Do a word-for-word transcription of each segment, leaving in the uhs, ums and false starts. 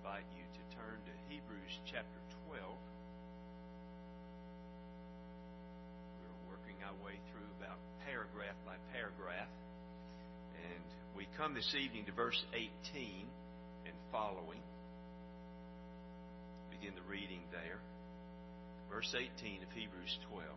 invite you to turn to Hebrews chapter twelve. We're working our way through about paragraph by paragraph. And we come this evening to verse eighteen and following. Begin the reading there. Verse eighteen of Hebrews twelve.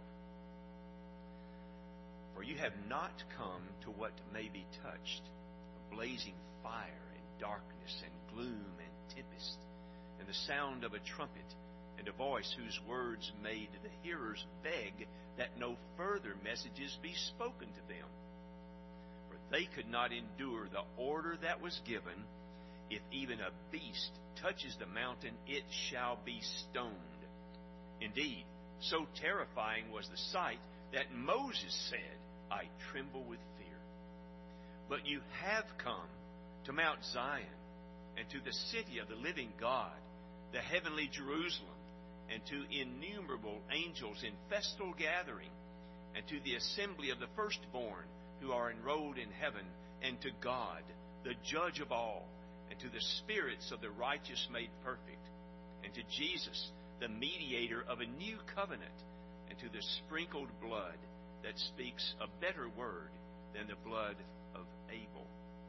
For you have not come to what may be touched, a blazing fire and darkness and gloom and tempest, and the sound of a trumpet, and a voice whose words made the hearers beg that no further messages be spoken to them. For they could not endure the order that was given, if even a beast touches the mountain, it shall be stoned. Indeed, so terrifying was the sight that Moses said, I tremble with fear. But you have come to Mount Zion, and to the city of the living God, the heavenly Jerusalem, and to innumerable angels in festal gathering, and to the assembly of the firstborn who are enrolled in heaven, and to God, the judge of all, and to the spirits of the righteous made perfect, and to Jesus, the mediator of a new covenant, and to the sprinkled blood that speaks a better word than the blood of Abel.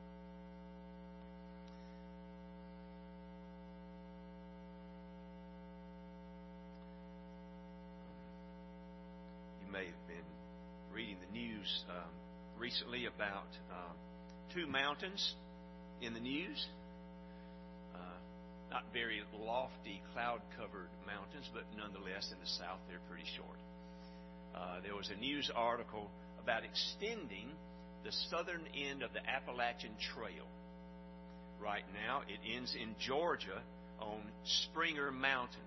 You may have been reading the news um, recently about um, two mountains in the news. Uh, not very lofty, cloud-covered mountains, but nonetheless in the south they're pretty short. Uh, there was a news article about extending the southern end of the Appalachian Trail. Right now, it ends in Georgia on Springer Mountain,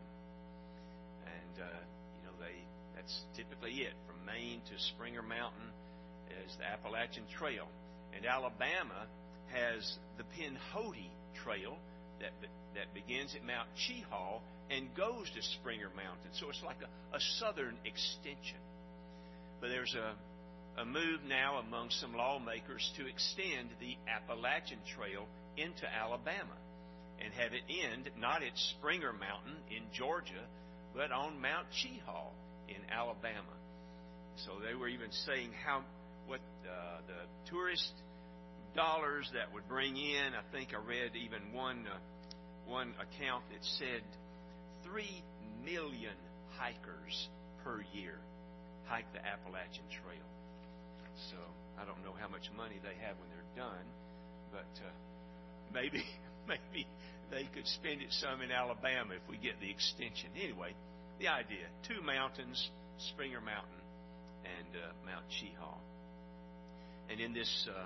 and uh, you know they that's typically it. From Maine to Springer Mountain is the Appalachian Trail, and Alabama has the Pinhoti Trail that that begins at Mount Cheahaw and goes to Springer Mountain. So it's like a, a southern extension. But there's a, a move now among some lawmakers to extend the Appalachian Trail into Alabama and have it end not at Springer Mountain in Georgia, but on Mount Cheahaw in Alabama. So they were even saying how what uh, the tourist dollars that would bring in. I think I read even one uh, one account that said three million hikers per year hike the Appalachian Trail. So I don't know how much money they have when they're done, but uh, maybe maybe they could spend it some in Alabama if we get the extension. Anyway, the idea: two mountains, Springer Mountain and uh, Mount Cheahaw. And in this uh,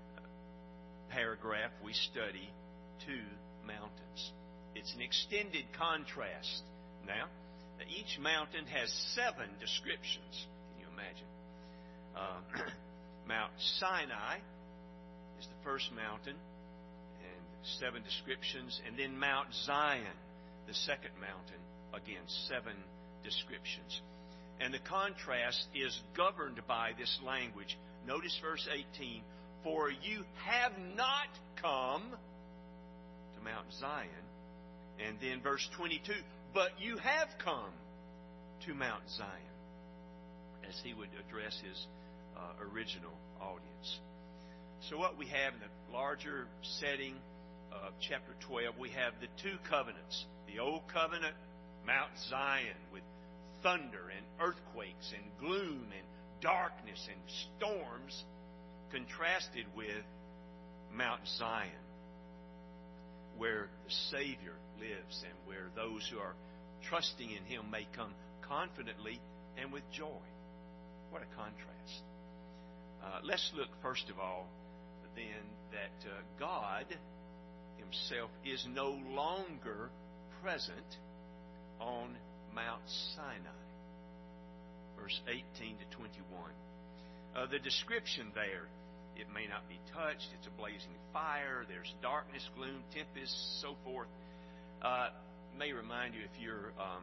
paragraph, we study two mountains. It's an extended contrast. Now, each mountain has seven descriptions. Can you imagine? Uh, Mount Sinai is the first mountain, and seven descriptions. And then Mount Zion, the second mountain, again, seven descriptions. And the contrast is governed by this language. Notice verse eighteen. For you have not come to Mount Zion. And then verse twenty-two. But you have come to Mount Zion, as he would address his uh, original audience. So what we have in the larger setting of chapter twelve, we have the two covenants. The old covenant, Mount Zion, with thunder and earthquakes and gloom and darkness and storms, contrasted with Mount Zion, where the Savior lives and where those who are trusting in Him may come confidently and with joy. What a contrast. Uh, let's look first of all then that uh, God Himself is no longer present on Mount Sinai. Verse eighteen to twenty-one. Uh, the description there, it may not be touched. It's a blazing fire. There's darkness, gloom, tempest, so forth. Uh, may remind you, if you're um,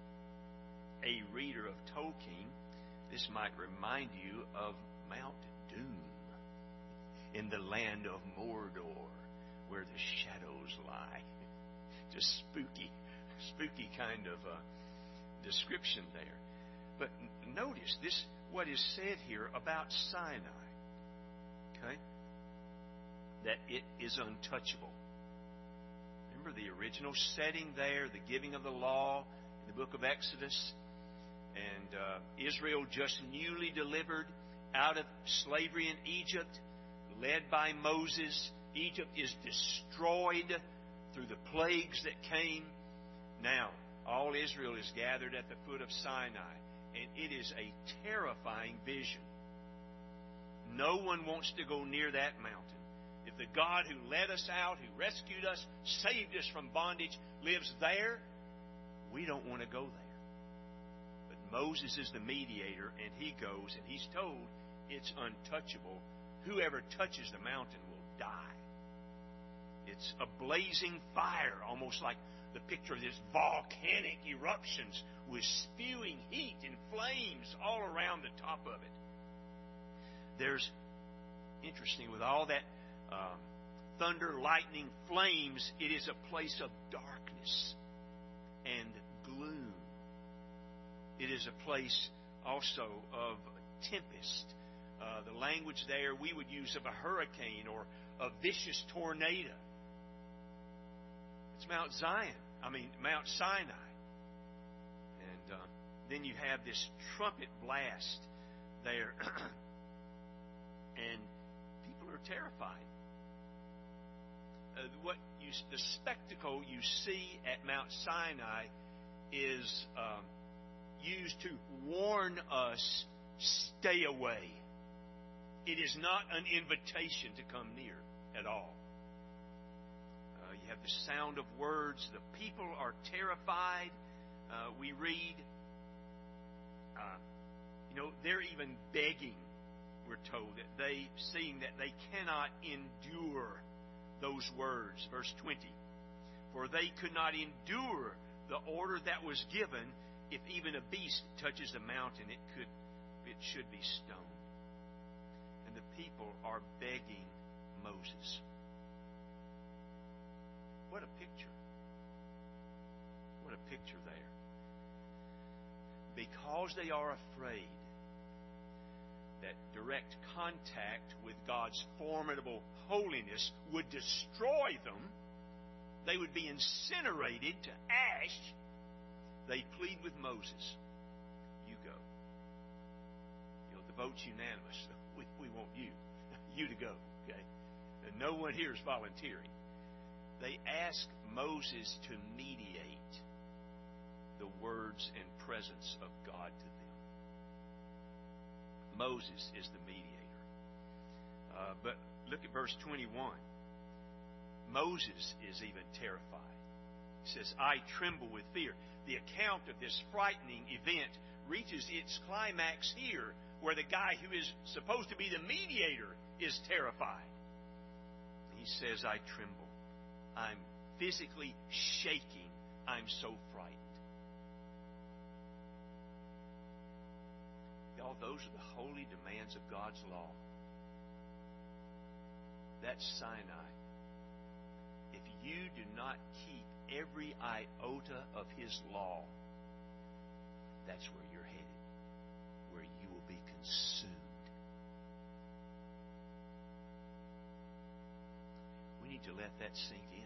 a reader of Tolkien, this might remind you of Mount Doom in the land of Mordor, where the shadows lie. just spooky, spooky kind of uh, description there. But n- notice this, what is said here about Sinai. Okay? That it is untouchable. Remember the original setting there, the giving of the law in the book of Exodus. And uh, Israel just newly delivered out of slavery in Egypt, led by Moses. Egypt is destroyed through the plagues that came. Now, all Israel is gathered at the foot of Sinai, and it is a terrifying vision. No one wants to go near that mountain. If the God who led us out, who rescued us, saved us from bondage, lives there, we don't want to go there. But Moses is the mediator, and he goes, and he's told it's untouchable. Whoever touches the mountain will die. It's a blazing fire, almost like the picture of this volcanic eruptions with spewing heat and flames all around the top of it. There's, interesting, with all that um, thunder, lightning, flames, it is a place of darkness and gloom. It is a place also of tempest. Uh, the language there we would use of a hurricane or a vicious tornado. It's Mount Zion. I mean, Mount Sinai. And uh, then you have this trumpet blast there. And people are terrified. Uh, what you, the spectacle you see at Mount Sinai is um, used to warn us, stay away. It is not an invitation to come near at all. Uh, you have the sound of words. The people are terrified. Uh, we read, uh, you know, they're even begging, we're told, that they, seeing that they cannot endure those words. Verse twenty. For they could not endure the order that was given. If even a beast touches the mountain, it could, it should be stoned. And the people are begging Moses. What a picture. What a picture there. Because they are afraid that direct contact with God's formidable holiness would destroy them, they would be incinerated to ash, they plead with Moses, you go. You know, the vote's unanimous. We, we want you, you to go, okay? And no one here is volunteering. They ask Moses to mediate the words and presence of God to them. Moses is the mediator. Uh, but look at verse twenty-one. Moses is even terrified. He says, I tremble with fear. The account of this frightening event reaches its climax here, where the guy who is supposed to be the mediator is terrified. He says, I tremble. I'm physically shaking. I'm so frightened. Y'all, those are the holy demands of God's law. That's Sinai. If you do not keep every iota of His law, that's where you're headed, where you will be consumed. We need to let that sink in.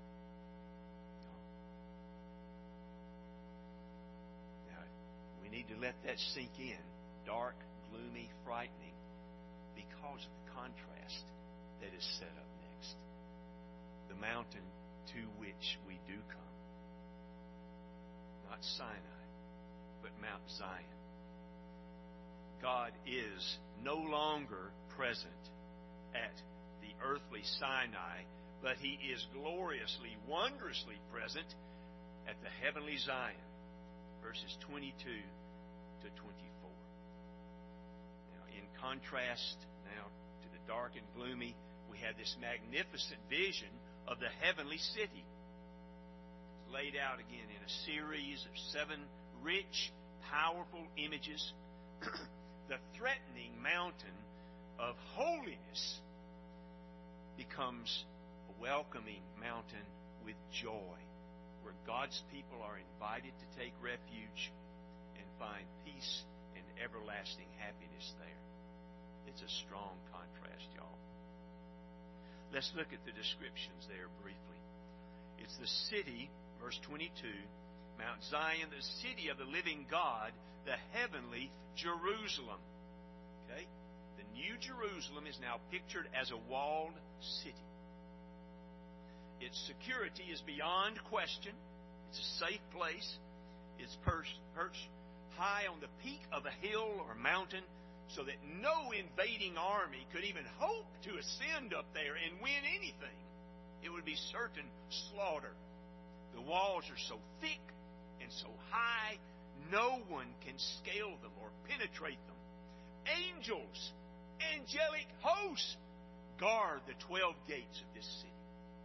Now, we need to let that sink in. Dark, gloomy, frightening, because of the contrast that is set up next. The mountain to which we do come. Not Sinai, but Mount Zion. God is no longer present at the earthly Sinai, but He is gloriously, wondrously present at the heavenly Zion. Verses twenty-two to twenty-four. Now, in contrast now to the dark and gloomy, we have this magnificent vision of the heavenly city. It's laid out again in a series of seven rich, powerful images. The threatening mountain of holiness becomes a welcoming mountain with joy where God's people are invited to take refuge and find peace and everlasting happiness there. It's a strong contrast, y'all. Let's look at the descriptions there briefly. It's the city, verse twenty-two, Mount Zion, the city of the living God, the heavenly Jerusalem. Okay? The New Jerusalem is now pictured as a walled city. Its security is beyond question. It's a safe place. It's perched, perched high on the peak of a hill or mountain so that no invading army could even hope to ascend up there and win anything. It would be certain slaughter. The walls are so thick and so high, no one can scale them or penetrate them. Angels, angelic hosts, guard the twelve gates of this city.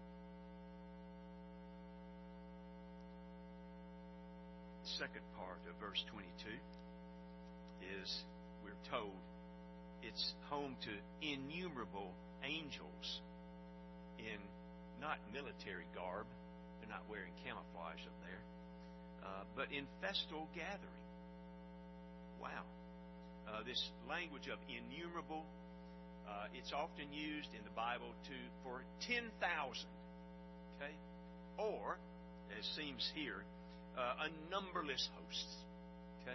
The second part of verse twenty-two is, we're told, it's home to innumerable angels in not military garb. They're not wearing camouflage up there. Uh, but in festal gathering. Wow. Uh, this language of innumerable, uh, it's often used in the Bible to for ten thousand. Okay? Or, as seems here, uh, a numberless hosts. Okay?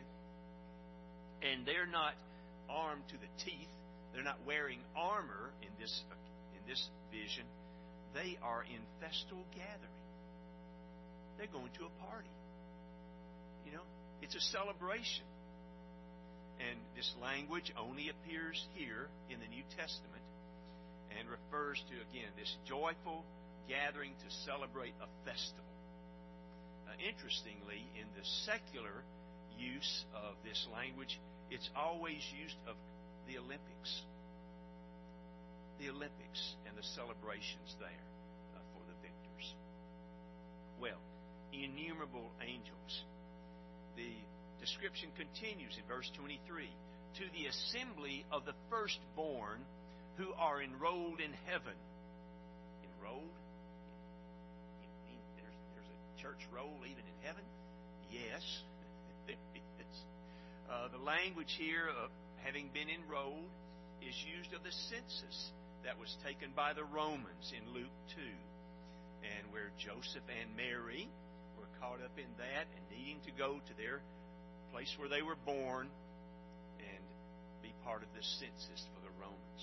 And they're not armed to the teeth. They're not wearing armor in this in this vision. They are in festal gathering. They're going to a party. You know, it's a celebration. And this language only appears here in the New Testament and refers to, again, this joyful gathering to celebrate a festival. Uh, interestingly, in the secular use of this language, it's always used of the Olympics. The Olympics and the celebrations there uh, for the victors. Well, innumerable angels. The description continues in verse twenty-three. To the assembly of the firstborn who are enrolled in heaven. Enrolled? You mean there's, there's a church roll even in heaven? Yes, there is. Uh, the language here of having been enrolled is used of the census that was taken by the Romans in Luke two, and where Joseph and Mary were caught up in that and needing to go to their place where they were born and be part of the census for the Romans.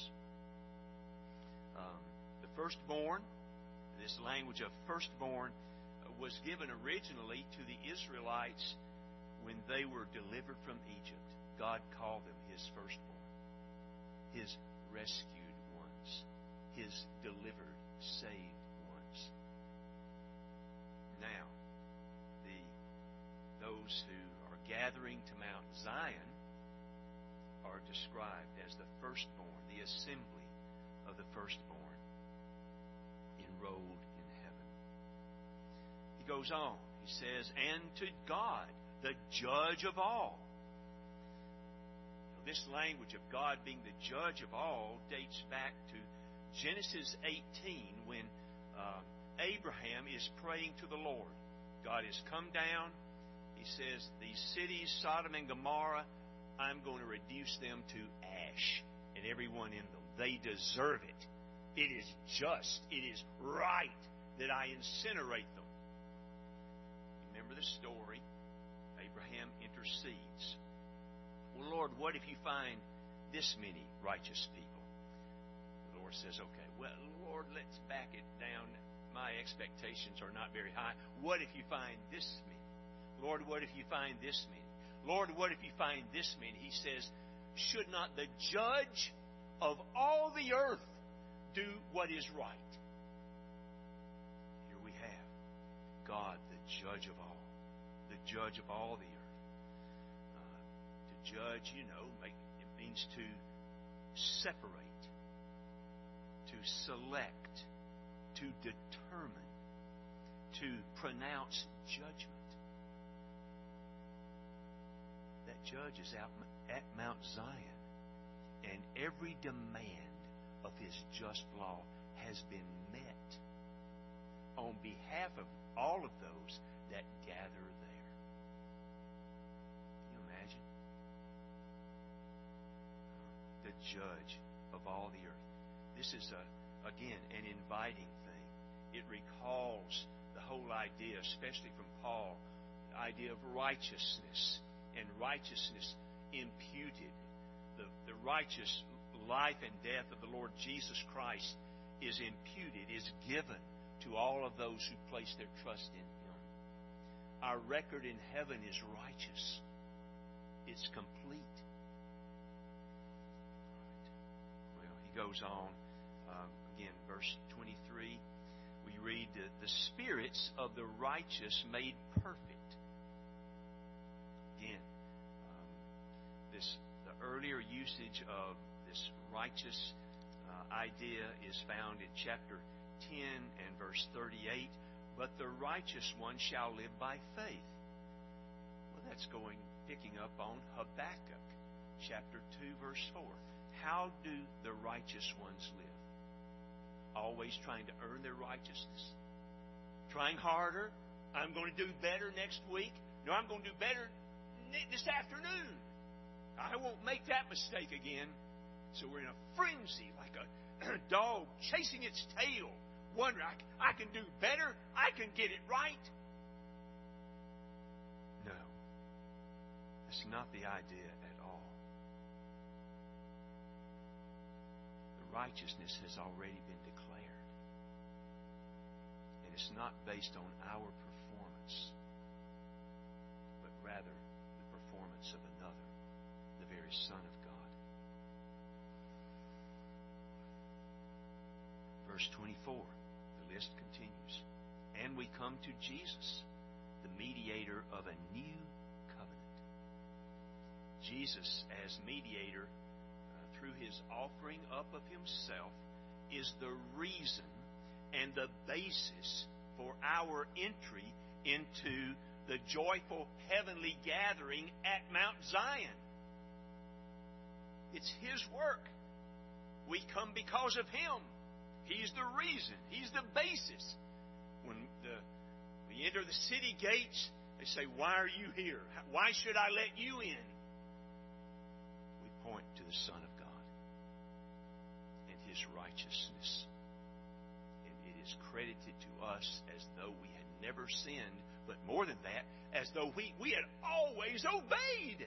Um, the firstborn, this language of firstborn, uh, was given originally to the Israelites when they were delivered from Egypt. God called them His firstborn, His rescued ones, His delivered, saved ones. Now, the those who are gathering to Mount Zion are described as the firstborn, the assembly of the firstborn, enrolled in heaven. He goes on. He says, and to God, the judge of all. Now, this language of God being the judge of all dates back to Genesis eighteen, when uh, Abraham is praying to the Lord. God has come down. He says, these cities, Sodom and Gomorrah, I'm going to reduce them to ash and everyone in them. They deserve it. It is just, it is right that I incinerate them. Remember the story? Abraham intercedes. Well, Lord, what if you find this many righteous people? The Lord says, okay, well, Lord, let's back it down. My expectations are not very high. What if you find this many? Lord, what if you find this many? Lord, what if you find this many? He says, should not the judge of all the earth do what is right? Here we have God, the judge of all. The judge of all the earth. Uh, to judge, you know, make, it means to separate, to select, to determine, to pronounce judgment. That judge is out at Mount Zion, and every demand of His just law has been met on behalf of all of those that gather there. Can you imagine? The judge of all the earth. This is, a, again, an inviting thing. It recalls the whole idea, especially from Paul, the idea of righteousness and righteousness imputed. The, the righteous life and death of the Lord Jesus Christ is imputed, is given to all of those who place their trust in Him. Our record in heaven is righteous. It's complete. Well, he goes on. Uh, again, verse twenty-three, we read, uh, the spirits of the righteous made perfect. Again, um, this the earlier usage of this righteous uh, idea is found in chapter ten and verse thirty-eight. But the righteous one shall live by faith. Well, that's going picking up on Habakkuk chapter two verse four. How do the righteous ones live? Always trying to earn their righteousness. Trying harder. I'm going to do better next week. No, I'm going to do better this afternoon. I won't make that mistake again. So we're in a frenzy, like a dog chasing its tail, wondering, I, I can do better. I can get it right. No. That's not the idea at all. The righteousness has already been declared. And it's not based on our performance, but rather the performance of another, the very Son of God. Verse twenty-four, the list continues. And we come to Jesus, the mediator of a new covenant. Jesus, as mediator, uh, through His offering up of Himself, is the reason and the basis for our entry into the joyful heavenly gathering at Mount Zion. It's His work. We come because of Him. He's the reason. He's the basis. When the, we enter the city gates, they say, why are you here? Why should I let you in? We point to the Son of God and His righteousness. And it is credited to us as though we had never sinned, but more than that, as though we, we had always obeyed.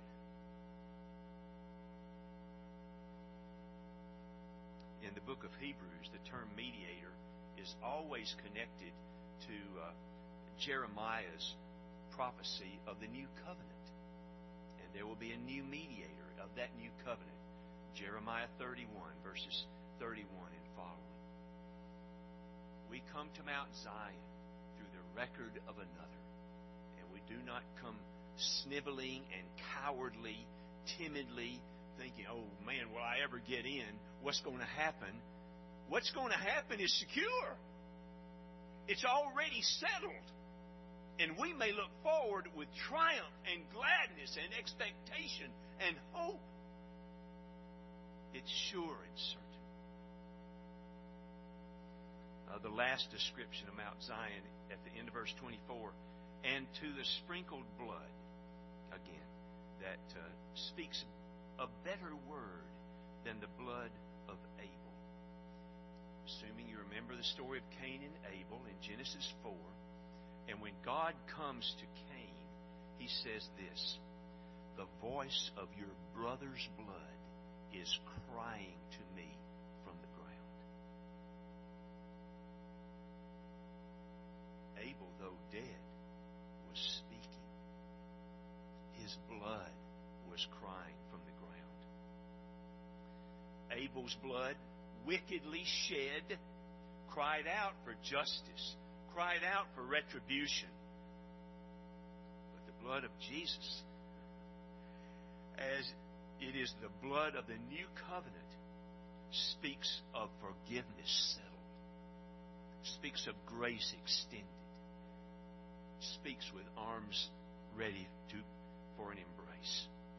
In the book of Hebrews, the term mediator is always connected to uh, Jeremiah's prophecy of the new covenant. And there will be a new mediator of that new covenant. Jeremiah thirty-one, verses thirty-one and following. We come to Mount Zion through the record of another. And we do not come sniveling and cowardly, timidly, thinking, oh man, will I ever get in? What's going to happen? What's going to happen is secure. It's already settled. And we may look forward with triumph and gladness and expectation and hope. It's sure and certain. Uh, the last description of Mount Zion at the end of verse twenty-four, and to the sprinkled blood, again, that uh, speaks a better word than the blood of Abel. Assuming you remember the story of Cain and Abel in Genesis four, and when God comes to Cain, He says this, the voice of your brother's blood is crying to me from the ground. Abel, though dead, was speaking. His blood was crying from the ground. Abel's blood, wickedly shed, cried out for justice, cried out for retribution. But the blood of Jesus, as it is the blood of the new covenant, speaks of forgiveness settled, speaks of grace extended, speaks with arms ready to for an embrace.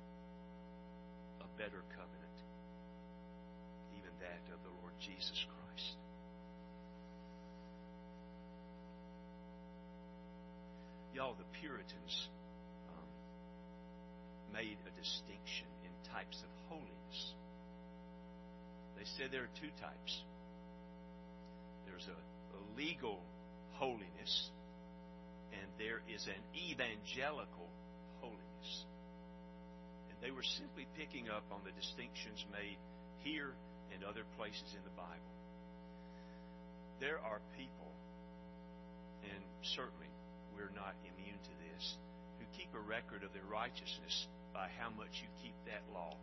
A better covenant, even that of the Lord Jesus Christ. Y'all, the Puritans um, made a distinction in types of holiness. They said there are two types. There's a, a legal holiness, and there is an evangelical holiness. And they were simply picking up on the distinctions made here and other places in the Bible. There are people, and certainly we're not immune to this, who keep a record of their righteousness by how much you keep that law.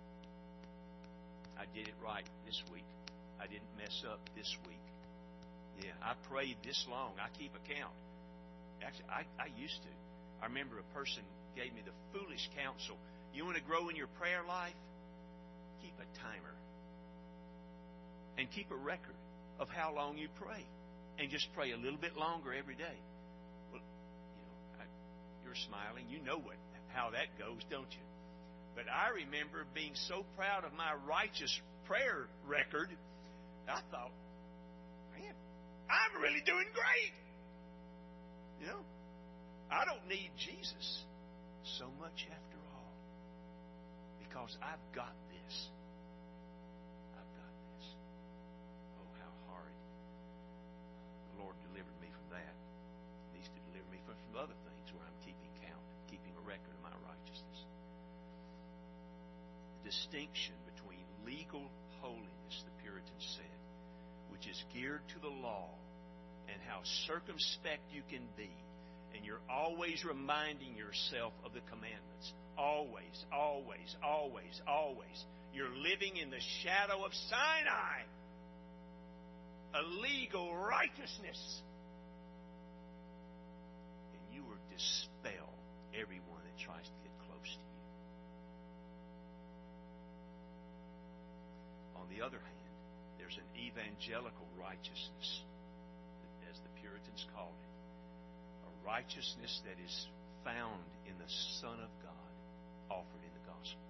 I did it right this week. I didn't mess up this week. Yeah, I prayed this long. I keep a count. Actually, I, I used to. I remember a person gave me the foolish counsel. You want to grow in your prayer life? Keep a timer. And keep a record of how long you pray. And just pray a little bit longer every day. Well, you know, I, you're smiling. You know what how that goes, don't you? But I remember being so proud of my righteous prayer record, I thought, man, I'm really doing great. You know, I don't need Jesus so much after all, because I've got this. I've got this. Oh, how hard. The Lord delivered me from that. He needs to deliver me from, from other things where I'm keeping count, keeping a record of my righteousness. The distinction between legal holiness, the Puritans said, which is geared to the law, and how circumspect you can be, and you're always reminding yourself of the commandments. Always, always, always, always. You're living in the shadow of Sinai, a legal righteousness. And you will dispel everyone that tries to get close to you. On the other hand, there's an evangelical righteousness, as the Puritans called it. A righteousness that is found in the Son of God, offered in the gospel,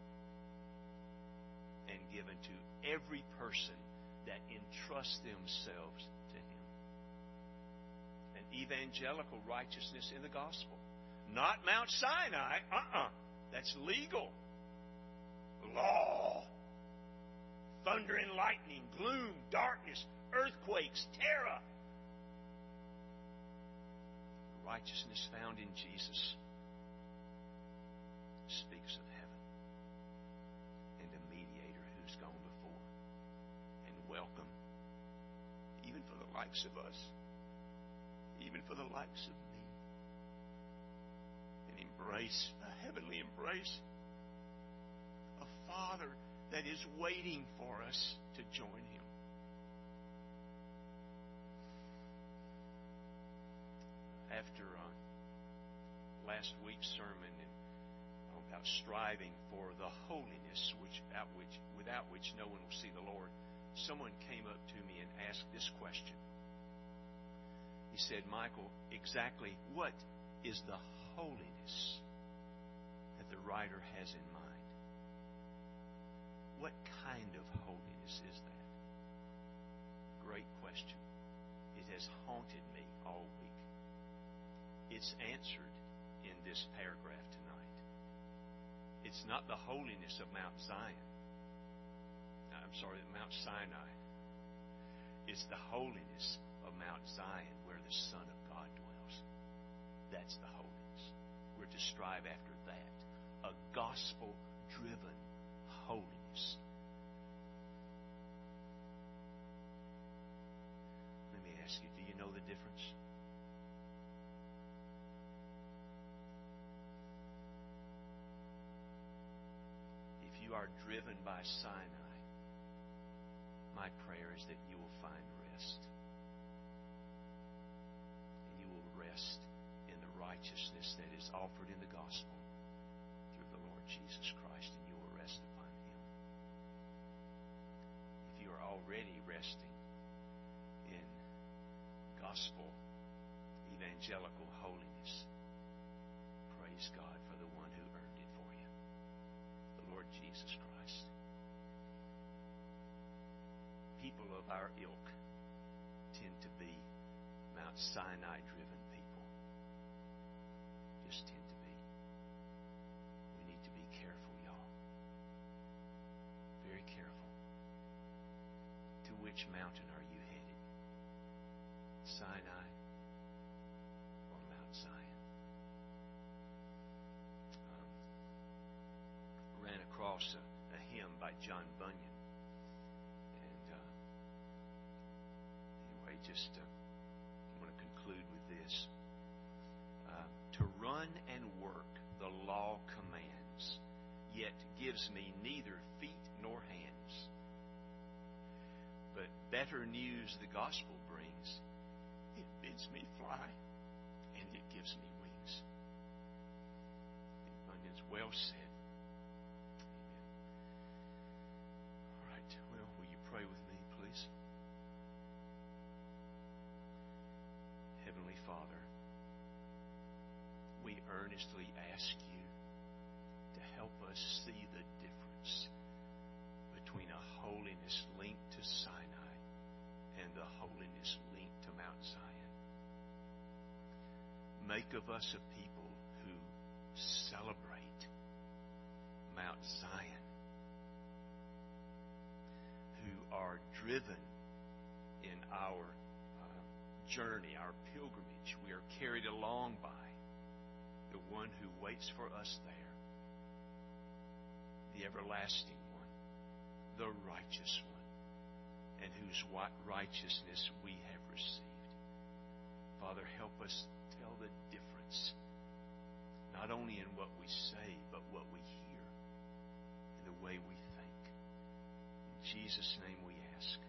and given to every person that entrusts themselves to Him. An evangelical righteousness in the gospel. Not Mount Sinai. Uh-uh. That's legal. Law. Thunder and lightning, gloom, darkness, earthquakes, terror. The righteousness found in Jesus speaks of heaven and a mediator who's gone before and welcome, even for the likes of us, even for the likes of me, an embrace, a heavenly embrace, a Father that is waiting for us to join Him. After uh, last week's sermon and about striving for the holiness which, out which, without which no one will see the Lord, someone came up to me and asked this question. He said, Michael, exactly what is the holiness that the writer has in mind? What kind of holiness is that? Great question. It has haunted me all week. It's answered in this paragraph tonight. It's not the holiness of Mount Zion. I'm sorry, Mount Sinai. It's the holiness of Mount Zion where the Son of God dwells. That's the holiness. We're to strive after that. A gospel-driven holiness. Let me ask you, do you know the difference? If you are driven by Sinai, my prayer is that you will find rest. And you will rest in the righteousness that is offered in the gospel through the Lord Jesus Christ, and you will rest upon Him. If you are already resting in gospel, evangelical holiness, praise God for the one who earned it for you, the Lord Jesus Christ. People of our ilk tend to be Mount Sinai-driven people. which mountain are you headed? Sinai or Mount Zion? Um, ran across a, a hymn by John Bunyan. And uh, anyway, just uh, want to conclude with this. Uh, to run and work the law commands, yet gives me neither feet nor hands. But better news the gospel brings. It bids me fly, and it gives me wings. Bunyan's well said. Amen. All right. Well, will you pray with me, please? Heavenly Father, we earnestly ask you to help us see the difference between a holiness linked to Sinai and the holiness linked to Mount Zion. Make of us a people who celebrate Mount Zion, who are driven in our uh, journey, our pilgrimage. We are carried along by the one who waits for us there, the everlasting one, the righteous one, and whose righteousness we have received. Father, help us tell the difference, not only in what we say, but what we hear, and the way we think. In Jesus' name we ask.